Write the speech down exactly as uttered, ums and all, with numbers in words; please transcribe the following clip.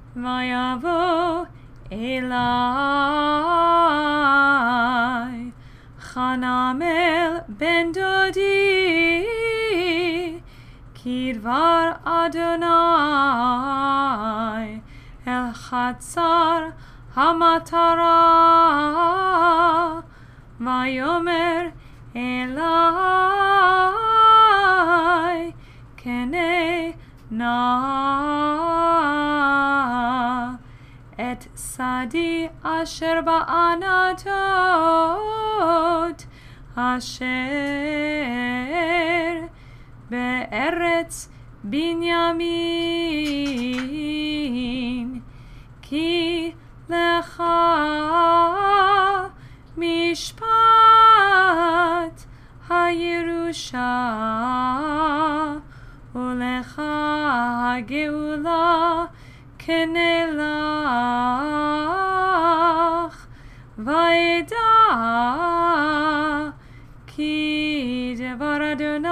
vayavo Elai Chanamel ben Dodi Kidvar Adonai El Chatzar Hamatara Vayomer Elai Kene na Et Sadi Asher Ba'anatot Asher Be'eretz Binyamin Ki Lecha Mishpat HaYerusha Ulecha Geula Kenelach Vaida Ki Devar Adonai